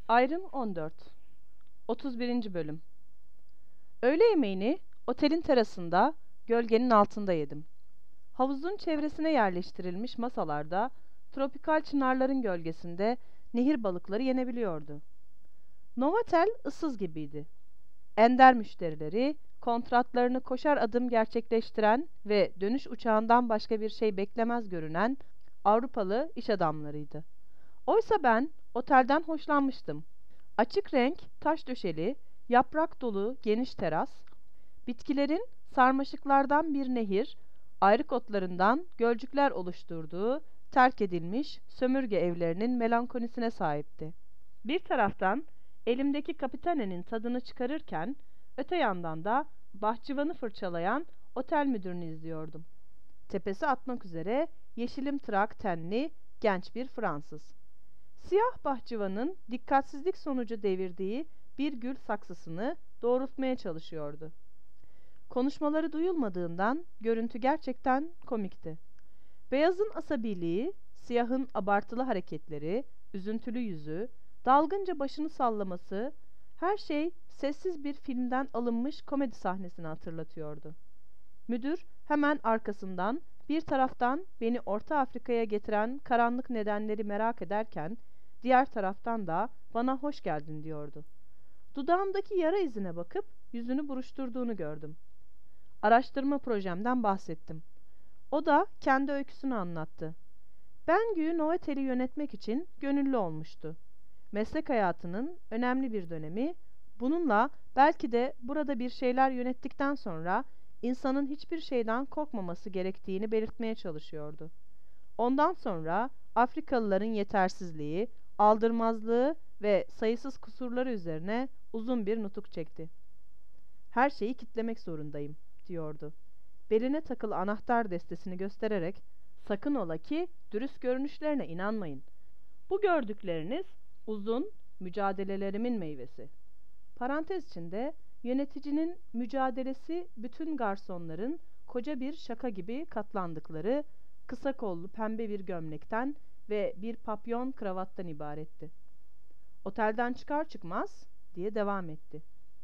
Ayrım 14. 31. Bölüm. Öğle yemeğini otelin terasında, gölgenin altında yedim. Havuzun çevresine yerleştirilmiş masalarda, tropikal çınarların gölgesinde nehir balıkları yenebiliyordu. Novotel ıssız gibiydi. Ender müşterileri, kontratlarını koşar adım gerçekleştiren ve dönüş uçağından başka bir şey beklemez görünen Avrupalı iş adamlarıydı. Oysa ben otelden hoşlanmıştım. Açık renk, taş döşeli, yaprak dolu geniş teras, bitkilerin sarmaşıklardan bir nehir, ayrık otlarından gölcükler oluşturduğu terk edilmiş sömürge evlerinin melankolisine sahipti. Bir taraftan elimdeki kapitanenin tadını çıkarırken, öte yandan da bahçıvanı fırçalayan otel müdürünü izliyordum. Tepesi atmak üzere yeşilimtırak tenli genç bir Fransız. Siyah bahçıvanın dikkatsizlik sonucu devirdiği bir gül saksısını doğrultmaya çalışıyordu. Konuşmaları duyulmadığından görüntü gerçekten komikti. Beyazın asabiliği, siyahın abartılı hareketleri, üzüntülü yüzü, dalgınca başını sallaması, her şey sessiz bir filmden alınmış komedi sahnesini hatırlatıyordu. Müdür hemen arkasından bir taraftan beni Orta Afrika'ya getiren karanlık nedenleri merak ederken, diğer taraftan da bana hoş geldin diyordu. Dudağımdaki yara izine bakıp yüzünü buruşturduğunu gördüm. Araştırma projemden bahsettim. O da kendi öyküsünü anlattı. Bengü Novotel'i yönetmek için gönüllü olmuştu. Meslek hayatının önemli bir dönemi, bununla belki de burada bir şeyler yönettikten sonra insanın hiçbir şeyden korkmaması gerektiğini belirtmeye çalışıyordu. Ondan sonra Afrikalıların yetersizliği, aldırmazlığı ve sayısız kusurları üzerine uzun bir nutuk çekti. Her şeyi kitlemek zorundayım, diyordu. Beline takılı anahtar destesini göstererek, sakın ola ki dürüst görünüşlerine inanmayın. Bu gördükleriniz uzun mücadelelerimin meyvesi. Parantez içinde yöneticinin mücadelesi bütün garsonların koca bir şaka gibi katlandıkları kısa kollu pembe bir gömlekten ve bir papyon kravattan ibaretti. Otelden çıkar çıkmaz diye devam etti.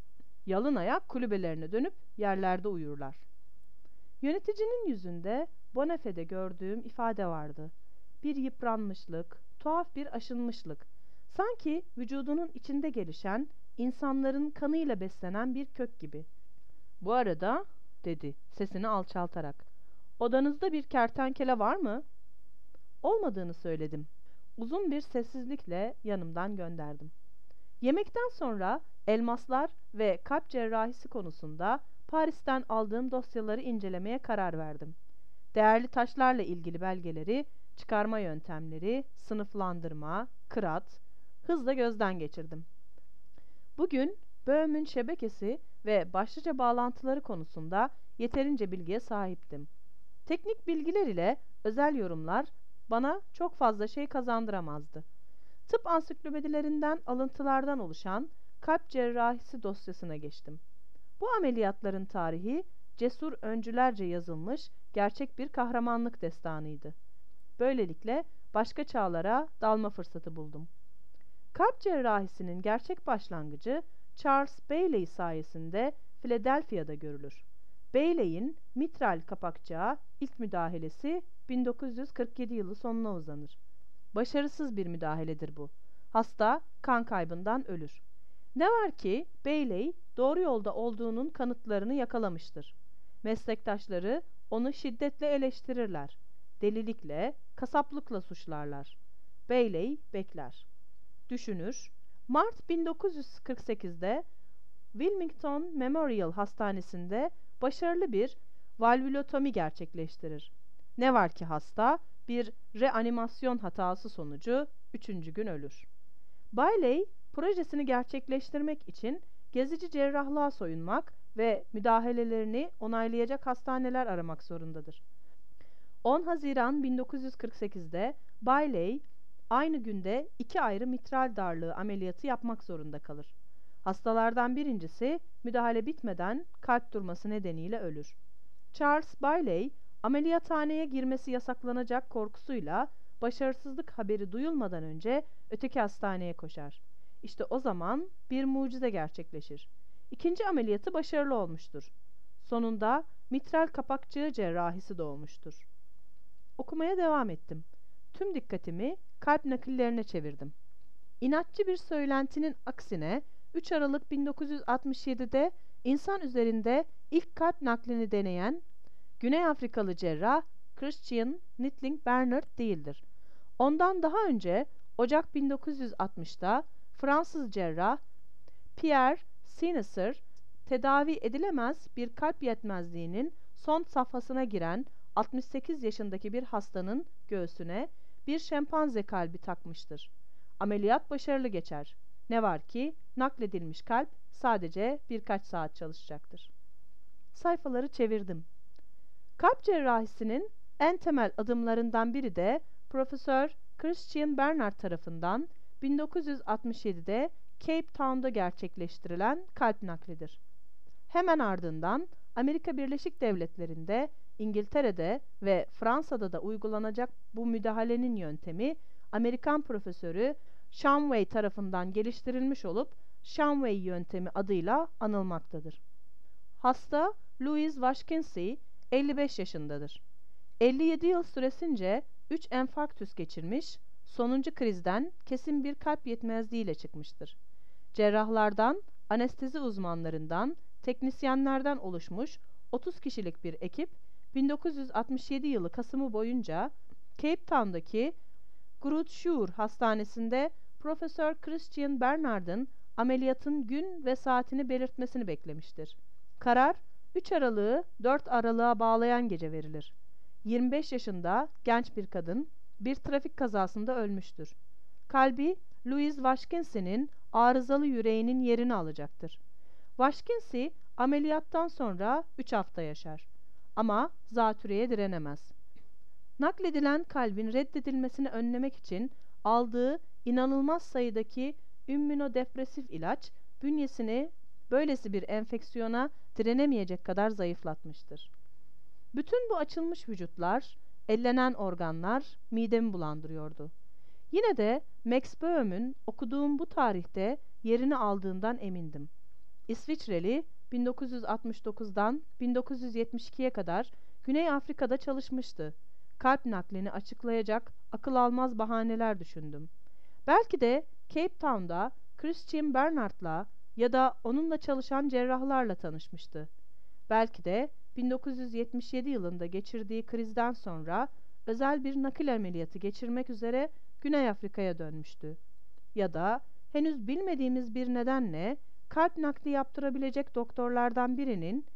Yalın ayak kulübelerine dönüp yerlerde uyurlar. Yöneticinin yüzünde Bonafe'de gördüğüm ifade vardı. Bir yıpranmışlık, tuhaf bir aşınmışlık. Sanki vücudunun içinde gelişen, insanların kanıyla beslenen bir kök gibi. Bu arada, dedi sesini alçaltarak, odanızda bir kertenkele var mı? Olmadığını söyledim. Uzun bir sessizlikle yanımdan gönderdim. Yemekten sonra elmaslar ve kalp cerrahisi konusunda Paris'ten aldığım dosyaları incelemeye karar verdim. Değerli taşlarla ilgili belgeleri, çıkarma yöntemleri, sınıflandırma, kırat, hızla gözden geçirdim. Bugün Böhm'ün şebekesi ve başlıca bağlantıları konusunda yeterince bilgiye sahiptim. Teknik bilgiler ile özel yorumlar bana çok fazla şey kazandıramazdı. Tıp ansiklopedilerinden alıntılardan oluşan kalp cerrahisi dosyasına geçtim. Bu ameliyatların tarihi cesur öncülerce yazılmış gerçek bir kahramanlık destanıydı. Böylelikle başka çağlara dalma fırsatı buldum. Kalp cerrahisinin gerçek başlangıcı Charles Bailey sayesinde Philadelphia'da görülür. Bailey'in mitral kapakçığa ilk müdahalesi 1947 yılı sonuna uzanır. Başarısız bir müdahaledir bu. Hasta kan kaybından ölür. Ne var ki Bailey doğru yolda olduğunun kanıtlarını yakalamıştır. Meslektaşları onu şiddetle eleştirirler. Delilikle, kasaplıkla suçlarlar. Bailey bekler. Düşünür. Mart 1948'de Wilmington Memorial Hastanesi'nde başarılı bir valvulotomi gerçekleştirir. Ne var ki hasta bir reanimasyon hatası sonucu 3. gün ölür. Bailey projesini gerçekleştirmek için gezici cerrahlığa soyunmak ve müdahalelerini onaylayacak hastaneler aramak zorundadır. 10 Haziran 1948'de Bailey aynı günde 2 ayrı mitral darlığı ameliyatı yapmak zorunda kalır. Hastalardan birincisi müdahale bitmeden kalp durması nedeniyle ölür. Charles Bailey ameliyathaneye girmesi yasaklanacak korkusuyla başarısızlık haberi duyulmadan önce öteki hastaneye koşar. İşte o zaman bir mucize gerçekleşir. İkinci ameliyatı başarılı olmuştur. Sonunda mitral kapakçığı cerrahisi doğmuştur. Okumaya devam ettim. Tüm dikkatimi kalp nakillerine çevirdim. İnatçı bir söylentinin aksine 3 Aralık 1967'de insan üzerinde ilk kalp naklini deneyen Güney Afrikalı cerrah Christian Nitling Bernard değildir. Ondan daha önce Ocak 1960'da Fransız cerrah Pierre Sinesser tedavi edilemez bir kalp yetmezliğinin son safhasına giren 68 yaşındaki bir hastanın göğsüne bir şempanze kalbi takmıştır. Ameliyat başarılı geçer. Ne var ki nakledilmiş kalp sadece birkaç saat çalışacaktır. Sayfaları çevirdim. Kalp cerrahisinin en temel adımlarından biri de Profesör Christian Bernard tarafından 1967'de Cape Town'da gerçekleştirilen kalp naklidir. Hemen ardından Amerika Birleşik Devletleri'nde, İngiltere'de ve Fransa'da da uygulanacak bu müdahalenin yöntemi Amerikan profesörü Shamway tarafından geliştirilmiş olup Shamway yöntemi adıyla anılmaktadır. Hasta Louis Washkinsey 55 yaşındadır. 57 yıl süresince 3 enfarktüs geçirmiş, sonuncu krizden kesin bir kalp yetmezliğiyle çıkmıştır. Cerrahlardan, anestezi uzmanlarından, teknisyenlerden oluşmuş 30 kişilik bir ekip 1967 yılı Kasım'ı boyunca Cape Town'daki Groote Schuur Hastanesi'nde Profesör Christian Bernard'ın ameliyatın gün ve saatini belirtmesini beklemiştir. Karar 3 Aralık'ı 4 Aralık'a bağlayan gece verilir. 25 yaşında genç bir kadın bir trafik kazasında ölmüştür. Kalbi Louis Washkinsey'nin arızalı yüreğinin yerini alacaktır. Washkinsey ameliyattan sonra 3 hafta yaşar. Ama zatürreye direnemez. Nakledilen kalbin reddedilmesini önlemek için aldığı inanılmaz sayıdaki immünodepresif ilaç bünyesini böylesi bir enfeksiyona direnemeyecek kadar zayıflatmıştır. Bütün bu açılmış vücutlar, ellenen organlar midemi bulandırıyordu. Yine de Max Böhm'ün okuduğum bu tarihte yerini aldığından emindim. İsviçreli 1969'dan 1972'ye kadar Güney Afrika'da çalışmıştı. Kalp naklini açıklayacak akıl almaz bahaneler düşündüm. Belki de Cape Town'da Christian Bernard'la ya da onunla çalışan cerrahlarla tanışmıştı. Belki de 1977 yılında geçirdiği krizden sonra özel bir nakil ameliyatı geçirmek üzere Güney Afrika'ya dönmüştü. Ya da henüz bilmediğimiz bir nedenle kalp nakli yaptırabilecek doktorlardan birinin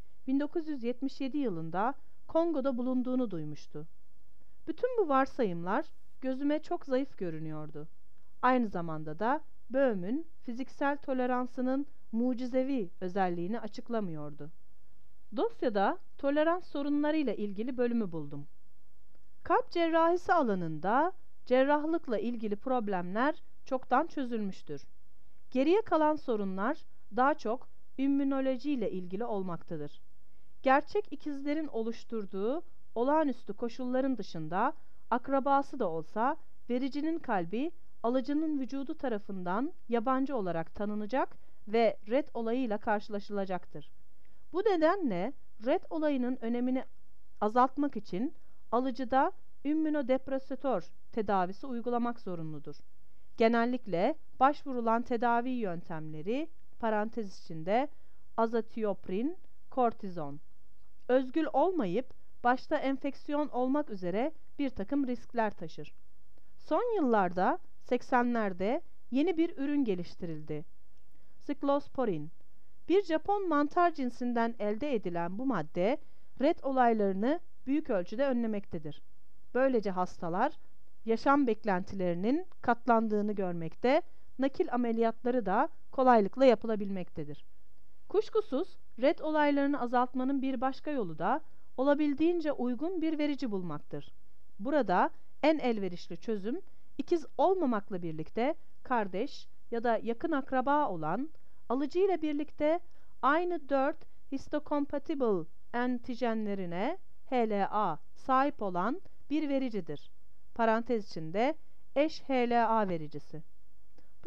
1977 yılında Kongo'da bulunduğunu duymuştu. Bütün bu varsayımlar gözüme çok zayıf görünüyordu. Aynı zamanda da Böhm'ün fiziksel toleransının mucizevi özelliğini açıklamıyordu. Dosyada tolerans sorunlarıyla ilgili bölümü buldum. Kalp cerrahisi alanında cerrahlıkla ilgili problemler çoktan çözülmüştür. Geriye kalan sorunlar daha çok immünoloji ile ilgili olmaktadır. Gerçek ikizlerin oluşturduğu olağanüstü koşulların dışında akrabası da olsa vericinin kalbi alıcının vücudu tarafından yabancı olarak tanınacak ve ret olayıyla karşılaşılacaktır. Bu nedenle ret olayının önemini azaltmak için alıcıda immünodepresatör tedavisi uygulamak zorunludur. Genellikle başvurulan tedavi yöntemleri parantez içinde azathioprin, kortizon. Özgül olmayıp başta enfeksiyon olmak üzere bir takım riskler taşır. Son yıllarda 80'lerde yeni bir ürün geliştirildi. Siklosporin. Bir Japon mantar cinsinden elde edilen bu madde ret olaylarını büyük ölçüde önlemektedir. Böylece hastalar yaşam beklentilerinin katlandığını görmekte, nakil ameliyatları da kolaylıkla yapılabilmektedir. Kuşkusuz ret olaylarını azaltmanın bir başka yolu da olabildiğince uygun bir verici bulmaktır. Burada en elverişli çözüm ikiz olmamakla birlikte kardeş ya da yakın akraba olan, alıcı ile birlikte aynı 4 histocompatible antijenlerine HLA sahip olan bir vericidir. Parantez içinde eş HLA vericisi.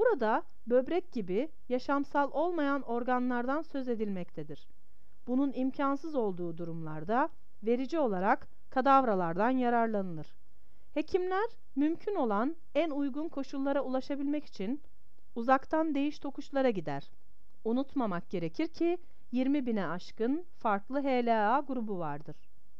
Burada böbrek gibi yaşamsal olmayan organlardan söz edilmektedir. Bunun imkansız olduğu durumlarda verici olarak kadavralardan yararlanılır. Hekimler mümkün olan en uygun koşullara ulaşabilmek için uzaktan değiş tokuşlara gider. Unutmamak gerekir ki 20.000'e aşkın farklı HLA grubu vardır.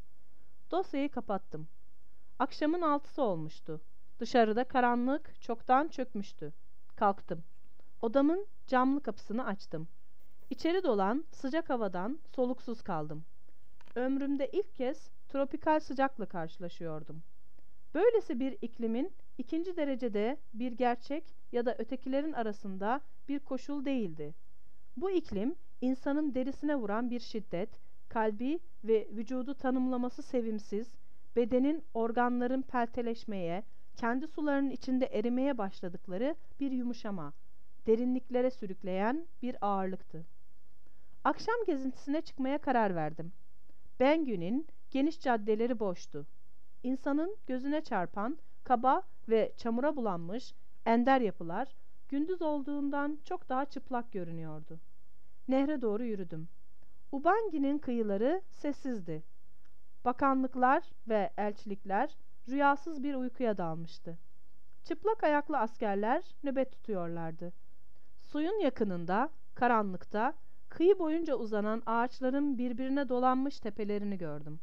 Dosyayı kapattım. Akşamın 6'sı olmuştu. Dışarıda karanlık çoktan çökmüştü. Kalktım. Odamın camlı kapısını açtım. İçeri dolan sıcak havadan soluksuz kaldım. Ömrümde ilk kez tropikal sıcakla karşılaşıyordum. Böylesi bir iklimin ikinci derecede bir gerçek ya da ötekilerin arasında bir koşul değildi. Bu iklim insanın derisine vuran bir şiddet, kalbi ve vücudu tanımlaması sevimsiz, bedenin organların pelteleşmeye, kendi sularının içinde erimeye başladıkları bir yumuşama, derinliklere sürükleyen bir ağırlıktı. Akşam gezintisine çıkmaya karar verdim. Bangü'nün geniş caddeleri boştu. İnsanın gözüne çarpan, kaba ve çamura bulanmış ender yapılar, gündüz olduğundan çok daha çıplak görünüyordu. Nehre doğru yürüdüm. Ubangi'nin kıyıları sessizdi. Bakanlıklar ve elçilikler rüyasız bir uykuya dalmıştı. Çıplak ayaklı askerler nöbet tutuyorlardı. Suyun yakınında, karanlıkta, kıyı boyunca uzanan ağaçların birbirine dolanmış tepelerini gördüm.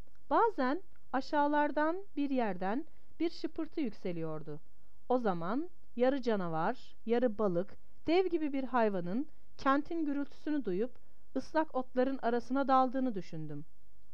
Bazen aşağılardan bir yerden bir şıpırtı yükseliyordu. O zaman yarı canavar, yarı balık, dev gibi bir hayvanın kentin gürültüsünü duyup ıslak otların arasına daldığını düşündüm.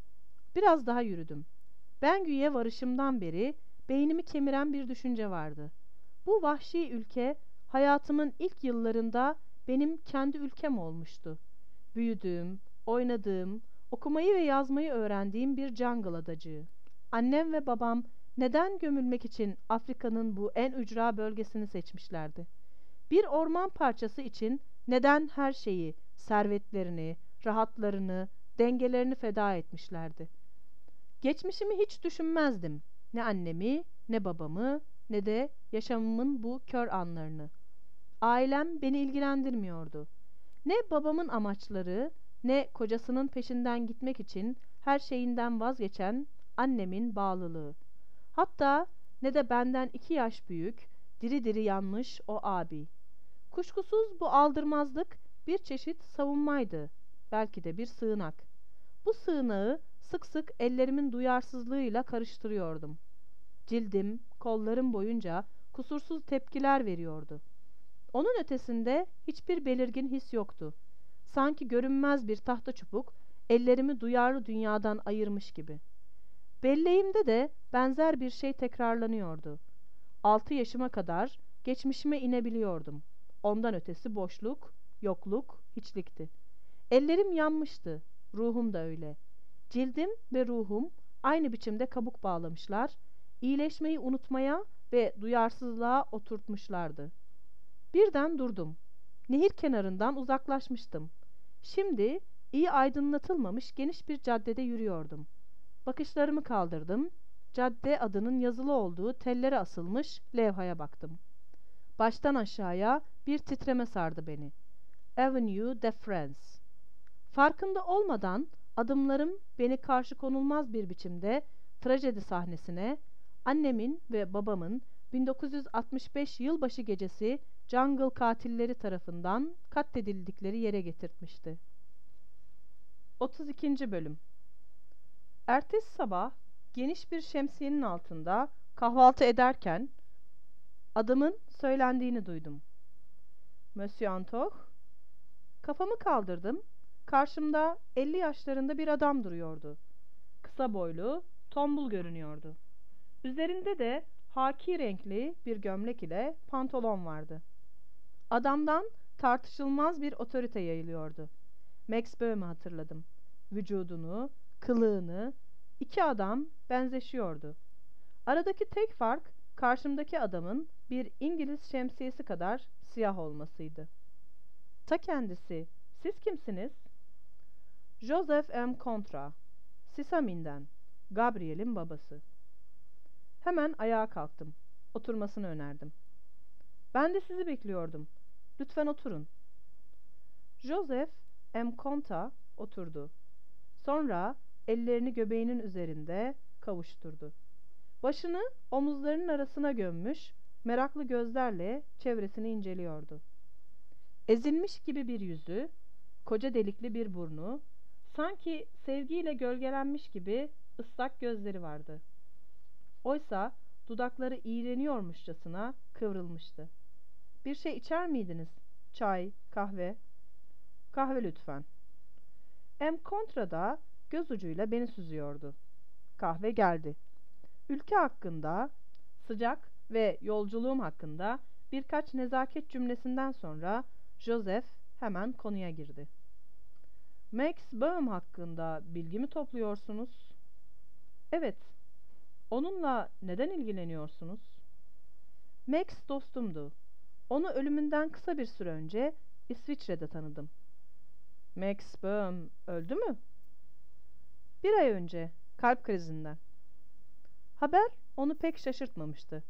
Biraz daha yürüdüm. Bangü'ye varışımdan beri beynimi kemiren bir düşünce vardı. Bu vahşi ülke hayatımın ilk yıllarında benim kendi ülkem olmuştu. Büyüdüğüm, oynadığım, okumayı ve yazmayı öğrendiğim bir jungle adacığı. Annem ve babam neden gömülmek için Afrika'nın bu en ücra bölgesini seçmişlerdi? Bir orman parçası için neden her şeyi, servetlerini, rahatlarını, dengelerini feda etmişlerdi? Geçmişimi hiç düşünmezdim. Ne annemi, ne babamı, ne de yaşamımın bu kör anlarını. Ailem beni ilgilendirmiyordu. Ne babamın amaçları, ne kocasının peşinden gitmek için her şeyinden vazgeçen annemin bağlılığı. Hatta ne de benden 2 yaş büyük, diri diri yanmış o abi. Kuşkusuz bu aldırmazlık bir çeşit savunmaydı. Belki de bir sığınak. Bu sığınağı sık sık ellerimin duyarsızlığıyla karıştırıyordum. Cildim, kollarım boyunca kusursuz tepkiler veriyordu. Onun ötesinde hiçbir belirgin his yoktu. Sanki görünmez bir tahta çubuk ellerimi duyarlı dünyadan ayırmış gibi. Belleğimde de benzer bir şey tekrarlanıyordu. 6 yaşıma kadar geçmişime inebiliyordum. Ondan ötesi boşluk, yokluk, hiçlikti. Ellerim yanmıştı, ruhum da öyle. Cildim ve ruhum aynı biçimde kabuk bağlamışlar, iyileşmeyi unutmaya ve duyarsızlığa oturtmuşlardı. Birden durdum. Nehir kenarından uzaklaşmıştım. Şimdi iyi aydınlatılmamış geniş bir caddede yürüyordum. Bakışlarımı kaldırdım. Cadde adının yazılı olduğu tellere asılmış levhaya baktım. Baştan aşağıya bir titreme sardı beni. Avenue de France. Farkında olmadan adımlarım beni karşı konulmaz bir biçimde trajedi sahnesine, annemin ve babamın 1965 yılbaşı gecesi jungle katilleri tarafından katledildikleri yere getirtmişti. 32. Bölüm. Ertesi sabah geniş bir şemsiyenin altında kahvaltı ederken adımın söylendiğini duydum. Monsieur Antoch. Kafamı kaldırdım. Karşımda 50 yaşlarında bir adam duruyordu. Kısa boylu, tombul görünüyordu. Üzerinde de haki renkli bir gömlek ile pantolon vardı. Adamdan tartışılmaz bir otorite yayılıyordu. Max Böhm'ü hatırladım. Vücudunu, kılığını, 2 adam benzeşiyordu. Aradaki tek fark karşımdaki adamın bir İngiliz şemsiyesi kadar siyah olmasıydı. Ta kendisi, siz kimsiniz? Joseph M. Contra, Sisamin'den, Gabriel'in babası. Hemen ayağa kalktım. Oturmasını önerdim. Ben de sizi bekliyordum. Lütfen oturun. Joseph M. Conta oturdu. Sonra ellerini göbeğinin üzerinde kavuşturdu. Başını omuzlarının arasına gömmüş, meraklı gözlerle çevresini inceliyordu. Ezilmiş gibi bir yüzü, koca delikli bir burnu, sanki sevgiyle gölgelenmiş gibi ıslak gözleri vardı. Oysa dudakları iğreniyormuşçasına kıvrılmıştı. Bir şey içer miydiniz? Çay, kahve? Kahve lütfen. M. Contra da göz ucuyla beni süzüyordu. Kahve geldi. Ülke hakkında, sıcak ve yolculuğum hakkında birkaç nezaket cümlesinden sonra Joseph hemen konuya girdi. Max Boehm hakkında bilgi mi topluyorsunuz? Evet. Onunla neden ilgileniyorsunuz? Max dostumdu. Onu ölümünden kısa bir süre önce İsviçre'de tanıdım. Max Boehm öldü mü? Bir ay önce, kalp krizinden. Haber onu pek şaşırtmamıştı.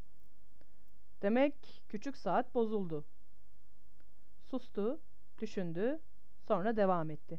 Demek küçük saat bozuldu. Sustu, düşündü, sonra devam etti.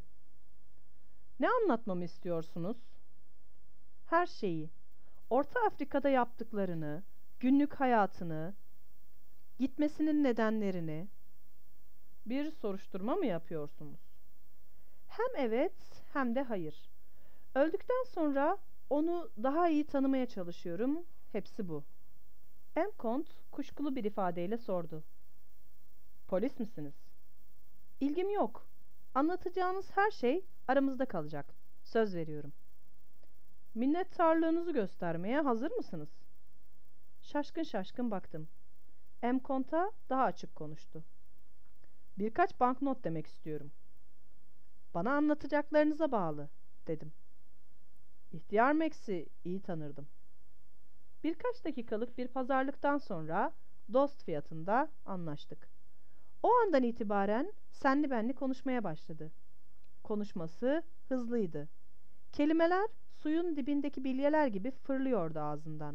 Ne anlatmamı istiyorsunuz? Her şeyi. Orta Afrika'da yaptıklarını, günlük hayatını, gitmesinin nedenlerini. Bir soruşturma mı yapıyorsunuz? Hem evet, hem de hayır. Öldükten sonra onu daha iyi tanımaya çalışıyorum. Hepsi bu. M. Kont kuşkulu bir ifadeyle sordu. Polis misiniz? İlgim yok. Anlatacağınız her şey aramızda kalacak. Söz veriyorum. Minnettarlığınızı göstermeye hazır mısınız? Şaşkın şaşkın baktım. M. Kont'a daha açık konuştu. Birkaç banknot demek istiyorum. Bana anlatacaklarınıza bağlı, dedim. İhtiyar Max'i iyi tanırdım. Birkaç dakikalık bir pazarlıktan sonra dost fiyatında anlaştık. O andan itibaren senli benli konuşmaya başladı. Konuşması hızlıydı. Kelimeler suyun dibindeki bilyeler gibi fırlıyordu ağzından.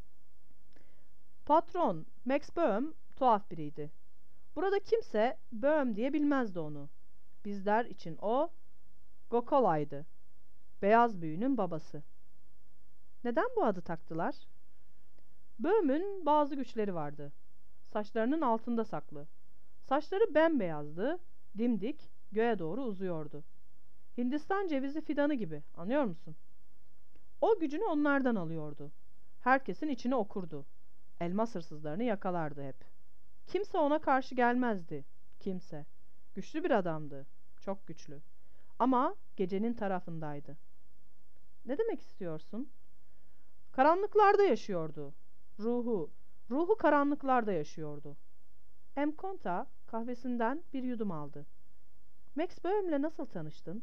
Patron, Max Boehm tuhaf biriydi. Burada kimse Boehm diye bilmezdi onu. Bizler için o Gokola'ydı. Beyaz büyünün babası. Neden bu adı taktılar? Boehm'ün bazı güçleri vardı. Saçlarının altında saklı. Saçları bembeyazdı, dimdik, göğe doğru uzuyordu. Hindistan cevizi fidanı gibi, anlıyor musun? O gücünü onlardan alıyordu. Herkesin içine okurdu. Elmas hırsızlarını yakalardı hep. Kimse ona karşı gelmezdi. Kimse. Güçlü bir adamdı. Çok güçlü. Ama gecenin tarafındaydı. Ne demek istiyorsun? Karanlıklarda yaşıyordu. Ruhu karanlıklarda yaşıyordu. M. Conta kahvesinden bir yudum aldı. Max Boehm'le nasıl tanıştın?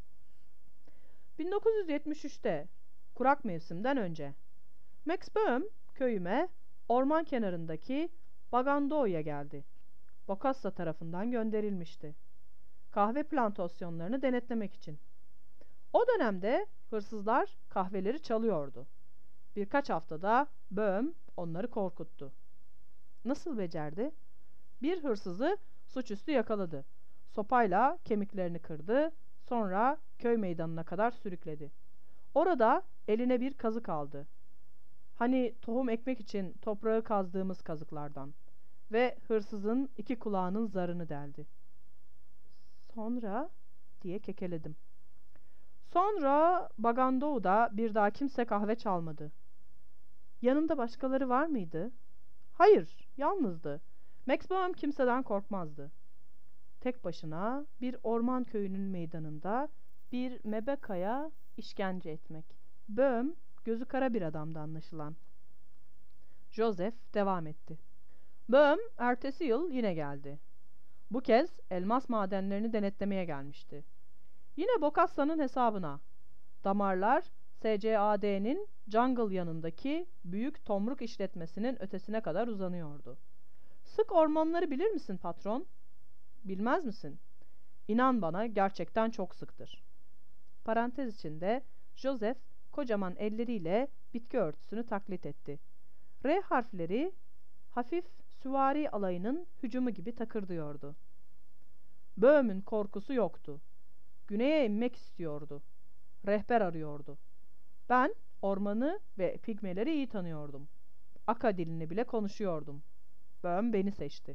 1973'te, kurak mevsimden önce. Max Boehm köyüme orman kenarındaki Bagando'ya geldi. Bokassa tarafından gönderilmişti. Kahve plantasyonlarını denetlemek için. O dönemde hırsızlar kahveleri çalıyordu. Birkaç haftada Boehm onları korkuttu. Nasıl becerdi? Bir hırsızı suçüstü yakaladı. Sopayla kemiklerini kırdı, sonra köy meydanına kadar sürükledi. Orada eline bir kazık aldı. Hani tohum ekmek için toprağı kazdığımız kazıklardan. Ve hırsızın iki kulağının zarını deldi. Sonra diye kekeledim. Sonra Bagandou'da bir daha kimse kahve çalmadı. Yanında başkaları var mıydı? Hayır, yalnızdı. Max Boehm kimseden korkmazdı. Tek başına bir orman köyünün meydanında bir mebekaya işkence etmek. Boehm gözü kara bir adamdı anlaşılan. Joseph devam etti. Boehm ertesi yıl yine geldi. Bu kez elmas madenlerini denetlemeye gelmişti. Yine Bokassa'nın hesabına. Damarlar SCAD'nin Jungle yanındaki büyük tomruk işletmesinin ötesine kadar uzanıyordu. Sık ormanları bilir misin patron? Bilmez misin? İnan bana gerçekten çok sıktır. Parantez içinde Joseph kocaman elleriyle bitki örtüsünü taklit etti. R harfleri hafif süvari alayının hücumu gibi takırdıyordu. Böğüm'ün korkusu yoktu. Güneye inmek istiyordu. Rehber arıyordu. Ben ormanı ve pigmeleri iyi tanıyordum. Aka dilini bile konuşuyordum. Böğüm beni seçti.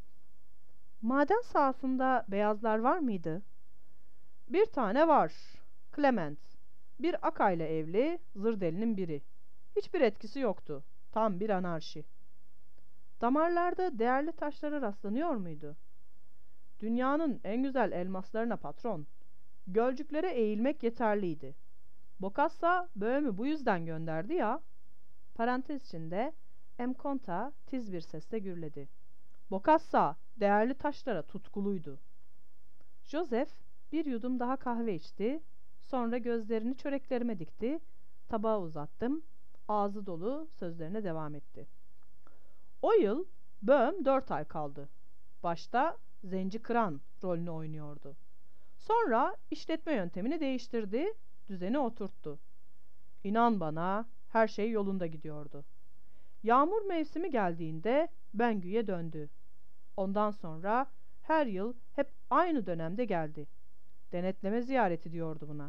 Maden sahasında beyazlar var mıydı? Bir tane var. Clement. Bir Aka ile evli, zırdelinin biri. Hiçbir etkisi yoktu. Tam bir anarşi. Damarlarda değerli taşlara rastlanıyor muydu? Dünyanın en güzel elmaslarına patron. Gölcüklere eğilmek yeterliydi. Bokassa Böğüm'ü bu yüzden gönderdi ya. Parantez içinde Emkonta tiz bir sesle gürledi. Bokassa değerli taşlara tutkuluydu. Joseph bir yudum daha kahve içti. Sonra gözlerini çöreklerime dikti. Tabağı uzattım. Ağzı dolu sözlerine devam etti. O yıl Böğüm 4 ay kaldı. Başta Zenci Kıran rolünü oynuyordu. Sonra işletme yöntemini değiştirdi, düzeni oturttu. İnan bana, her şey yolunda gidiyordu. Yağmur mevsimi geldiğinde Bengü'ye döndü. Ondan sonra her yıl hep aynı dönemde geldi. Denetleme ziyareti diyordu buna.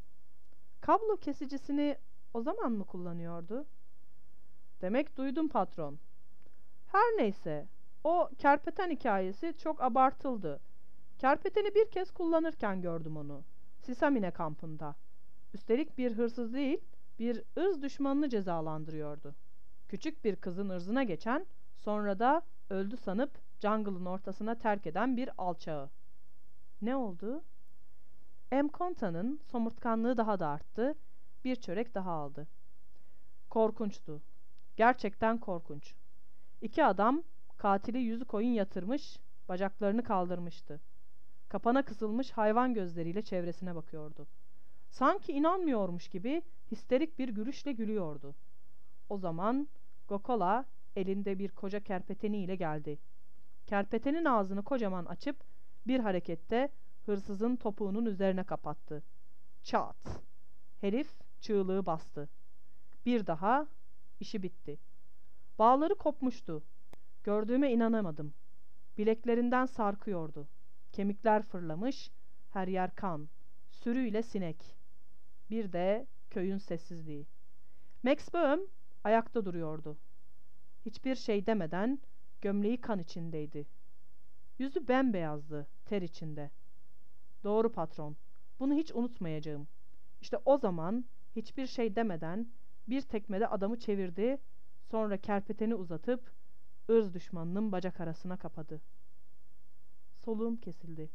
Kablo kesicisini o zaman mı kullanıyordu? Demek duydum patron. Her neyse, o kerpeten hikayesi çok abartıldı. Kerpeteni bir kez kullanırken gördüm onu. Sisamine kampında. Üstelik bir hırsız değil, bir ırz düşmanını cezalandırıyordu. Küçük bir kızın ırzına geçen, sonra da öldü sanıp jungle'ın ortasına terk eden bir alçağı. Ne oldu? Emkonta'nın somurtkanlığı daha da arttı, bir çörek daha aldı. Korkunçtu. Gerçekten korkunç. İki adam katili yüzü koyun yatırmış, bacaklarını kaldırmıştı. Kapana kısılmış hayvan gözleriyle çevresine bakıyordu. Sanki inanmıyormuş gibi histerik bir gülüşle gülüyordu. O zaman Gokola elinde bir koca kerpeteniyle geldi. Kerpetenin ağzını kocaman açıp bir harekette hırsızın topuğunun üzerine kapattı. Çat! Herif çığlığı bastı. Bir daha işi bitti. Bağları kopmuştu. Gördüğüme inanamadım. Bileklerinden sarkıyordu. Kemikler fırlamış, her yer kan, sürüyle sinek. Bir de köyün sessizliği. Max Böhm ayakta duruyordu. Hiçbir şey demeden gömleği kan içindeydi. Yüzü bembeyazdı, ter içinde. Doğru patron, bunu hiç unutmayacağım. İşte o zaman hiçbir şey demeden bir tekmede adamı çevirdi, sonra kerpeteni uzatıp ırz düşmanının bacak arasına kapadı. Soluğum kesildi.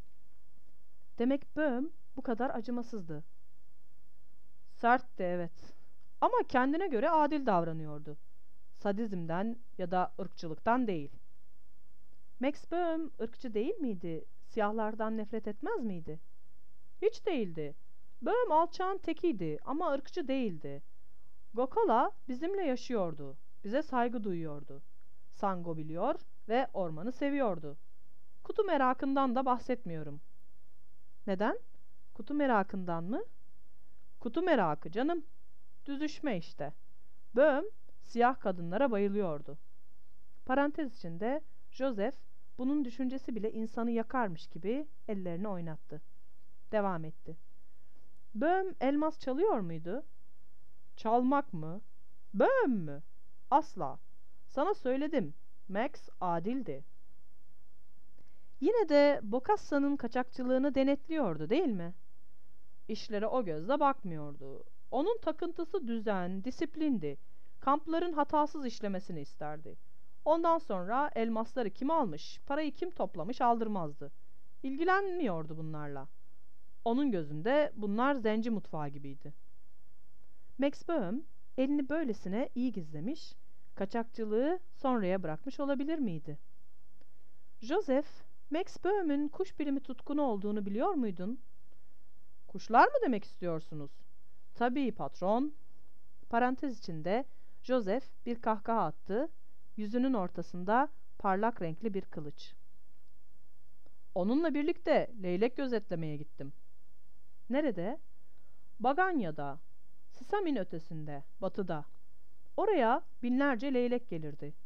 Demek Böhm bu kadar acımasızdı. Sertti, evet. Ama kendine göre adil davranıyordu. Sadizmden ya da ırkçılıktan değil. Max Böhm ırkçı değil miydi? Siyahlardan nefret etmez miydi? Hiç değildi. Böhm alçağın tekiydi ama ırkçı değildi. Gokola bizimle yaşıyordu. Bize saygı duyuyordu. Sango biliyor ve ormanı seviyordu. Kutu merakından da bahsetmiyorum. Neden? Kutu merakından mı? Kutu merakı canım. Düzüşme işte. Böhm siyah kadınlara bayılıyordu. Parantez içinde Joseph bunun düşüncesi bile insanı yakarmış gibi ellerini oynattı. Devam etti. Böhm elmas çalıyor muydu? Çalmak mı? Böhm mü? Asla. Sana söyledim. Max adildi. Yine de Bocassa'nın kaçakçılığını denetliyordu, değil mi? İşlere o gözle bakmıyordu. Onun takıntısı düzen, disiplindi. Kampların hatasız işlemesini isterdi. Ondan sonra elmasları kim almış, parayı kim toplamış aldırmazdı. İlgilenmiyordu bunlarla. Onun gözünde bunlar zenci mutfağı gibiydi. Max Böhm elini böylesine iyi gizlemiş, kaçakçılığı sonraya bırakmış olabilir miydi? Joseph, Max Böhm'ün kuş bilimi tutkunu olduğunu biliyor muydun? Kuşlar mı demek istiyorsunuz? Tabii patron. Parantez içinde Joseph bir kahkaha attı, yüzünün ortasında parlak renkli bir kılıç. Onunla birlikte leylek gözetlemeye gittim. Nerede? Baganya'da, Sisamin ötesinde, batıda. Oraya binlerce leylek gelirdi.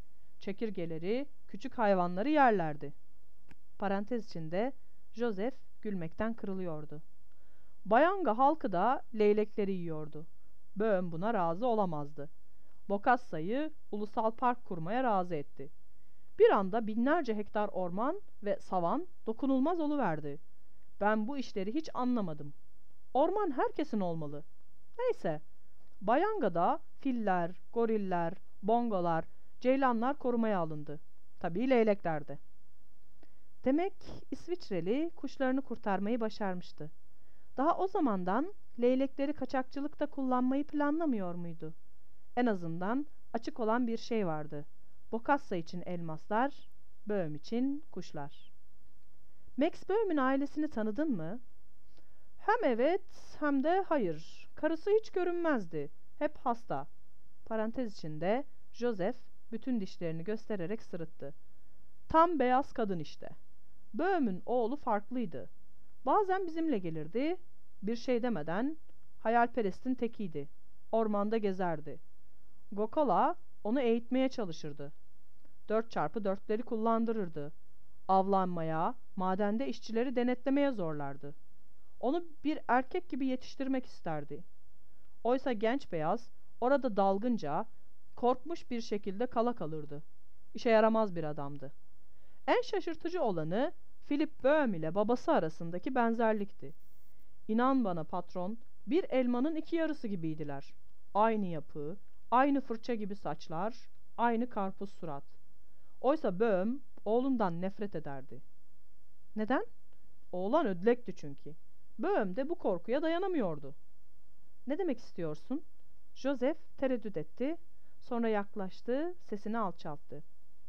Çekirgeleri, küçük hayvanları yerlerdi. Parantez içinde Joseph gülmekten kırılıyordu. Bayanga halkı da leylekleri yiyordu. Böhm buna razı olamazdı. Bocassa'yı ulusal park kurmaya razı etti. Bir anda binlerce hektar orman ve savan dokunulmaz oluverdi. Ben bu işleri hiç anlamadım. Orman herkesin olmalı. Neyse, Bayanga'da filler, goriller, bongolar, ceylanlar korumaya alındı. Tabii leylekler de. Demek İsviçreli kuşlarını kurtarmayı başarmıştı. Daha o zamandan leylekleri kaçakçılıkta kullanmayı planlamıyor muydu? En azından açık olan bir şey vardı. Bokassa için elmaslar, Böhm için kuşlar. Max Böhm'ün ailesini tanıdın mı? Hem evet hem de hayır. Karısı hiç görünmezdi. Hep hasta. Parantez içinde Joseph bütün dişlerini göstererek sırıttı. Tam beyaz kadın işte. Böhm'ün oğlu farklıydı. Bazen bizimle gelirdi. Bir şey demeden hayalperestin tekiydi. Ormanda gezerdi. Gokola onu eğitmeye çalışırdı. 4x4'leri kullandırırdı. Avlanmaya, madende işçileri denetlemeye zorlardı. Onu bir erkek gibi yetiştirmek isterdi. Oysa genç beyaz orada dalgınca, korkmuş bir şekilde kala kalırdı. İşe yaramaz bir adamdı. En şaşırtıcı olanı Philip Böhm ile babası arasındaki benzerlikti. İnan bana patron, bir elmanın iki yarısı gibiydiler. Aynı yapı, aynı fırça gibi saçlar, aynı karpuz surat. Oysa Böhm oğlundan nefret ederdi. Neden? Oğlan ödlekti çünkü. Böhm de bu korkuya dayanamıyordu. Ne demek istiyorsun? Joseph tereddüt etti, sonra yaklaştı, sesini alçalttı.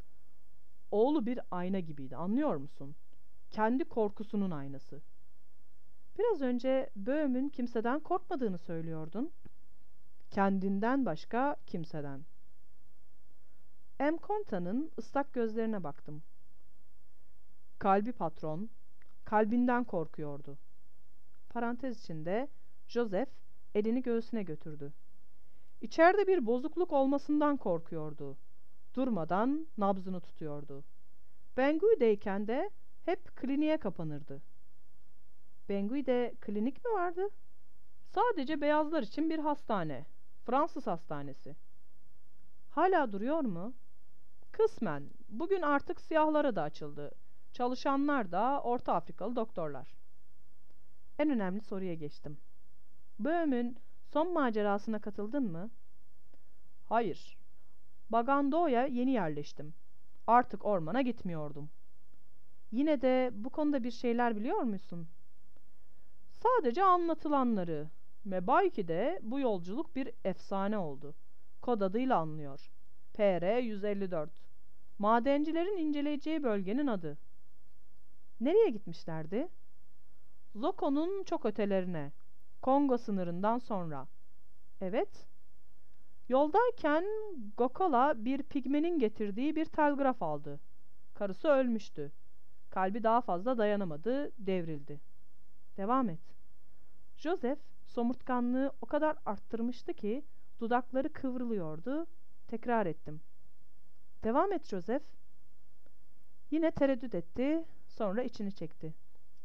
Oğlu bir ayna gibiydi, anlıyor musun? Kendi korkusunun aynası. Biraz önce Böhm'ün kimseden korkmadığını söylüyordun. Kendinden başka kimseden. M. Conta'nın ıslak gözlerine baktım. Kalbi patron, kalbinden korkuyordu. Parantez içinde Joseph elini göğsüne götürdü. İçeride bir bozukluk olmasından korkuyordu. Durmadan nabzını tutuyordu. Bengui'deyken de hep kliniğe kapanırdı. Bengui'de klinik mi vardı? Sadece beyazlar için bir hastane. Fransız hastanesi. Hala duruyor mu? Kısmen. Bugün artık siyahlara da açıldı. Çalışanlar da Orta Afrikalı doktorlar. En önemli soruya geçtim. Böhm'ün son macerasına katıldın mı? Hayır. Bagando'ya yeni yerleştim. Artık ormana gitmiyordum. Yine de bu konuda bir şeyler biliyor musun? Sadece anlatılanları. Ve belki de bu yolculuk bir efsane oldu. Kod adıyla anılıyor. PR-154. Madencilerin inceleyeceği bölgenin adı. Nereye gitmişlerdi? Zoko'nun çok ötelerine. Kongo sınırından sonra. Evet. Yoldayken Gokola bir pigmenin getirdiği bir telgraf aldı. Karısı ölmüştü. Kalbi daha fazla dayanamadı, devrildi. Devam et. Joseph somurtkanlığı o kadar arttırmıştı ki dudakları kıvrılıyordu. Tekrar ettim. Devam et Joseph. Yine tereddüt etti, sonra içini çekti.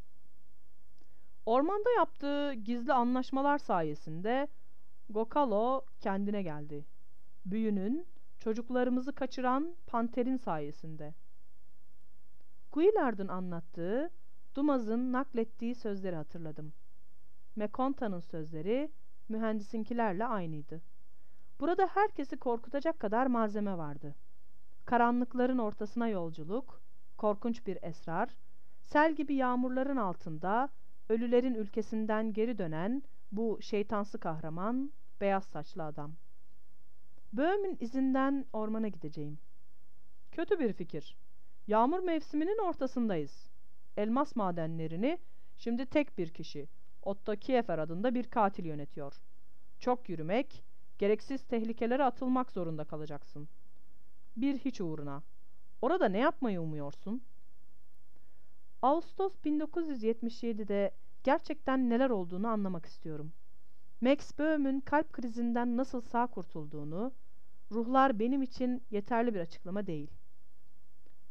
Ormanda yaptığı gizli anlaşmalar sayesinde Gokalo kendine geldi. Büyünün, çocuklarımızı kaçıran panterin sayesinde. Guillard'ın anlattığı, Dumas'ın naklettiği sözleri hatırladım. Mekonta'nın sözleri mühendisinkilerle aynıydı. Burada herkesi korkutacak kadar malzeme vardı. Karanlıkların ortasına yolculuk, korkunç bir esrar, sel gibi yağmurların altında ölülerin ülkesinden geri dönen bu şeytansı kahraman, beyaz saçlı adam. Böhm'ün izinden ormana gideceğim. Kötü bir fikir. Yağmur mevsiminin ortasındayız. Elmas madenlerini şimdi tek bir kişi, Otto Kiefer adında bir katil yönetiyor. Çok yürümek, gereksiz tehlikelere atılmak zorunda kalacaksın. Bir hiç uğruna. Orada ne yapmayı umuyorsun? Ağustos 1977'de gerçekten neler olduğunu anlamak istiyorum. Max Böhm'ün kalp krizinden nasıl sağ kurtulduğunu, ruhlar benim için yeterli bir açıklama değil.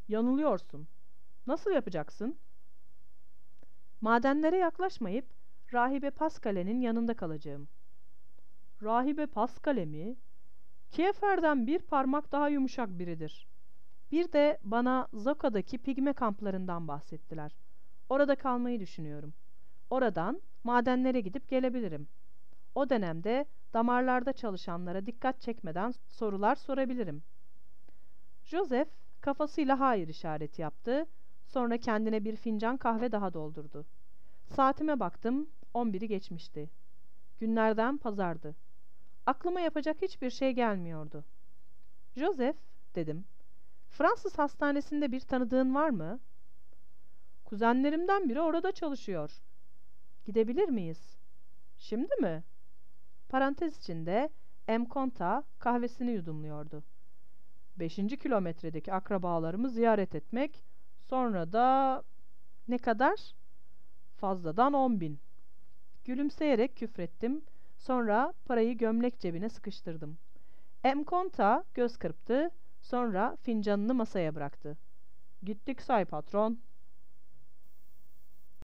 Yanılıyorsun. Nasıl yapacaksın? Madenlere yaklaşmayıp Rahibe Paskale'nin yanında kalacağım. Rahibe Paskale mi? Kiefer'den bir parmak daha yumuşak biridir. Bir de bana Zoka'daki pigme kamplarından bahsettiler. Orada kalmayı düşünüyorum. Oradan madenlere gidip gelebilirim. O dönemde damarlarda çalışanlara dikkat çekmeden sorular sorabilirim. Joseph kafasıyla hayır işareti yaptı. Sonra kendine bir fincan kahve daha doldurdu. Saatime baktım, 11'i geçmişti. Günlerden pazardı. Aklıma yapacak hiçbir şey gelmiyordu. Joseph, dedim. Fransız hastanesinde bir tanıdığın var mı? Kuzenlerimden biri orada çalışıyor. Gidebilir miyiz? Şimdi mi? Parantez içinde M. Conta kahvesini yudumluyordu. 5. kilometredeki akrabalarımı ziyaret etmek, sonra da... Ne kadar? Fazladan 10.000. Gülümseyerek küfrettim, sonra parayı gömlek cebine sıkıştırdım. M. Conta göz kırptı, sonra fincanını masaya bıraktı. Gittik say patron.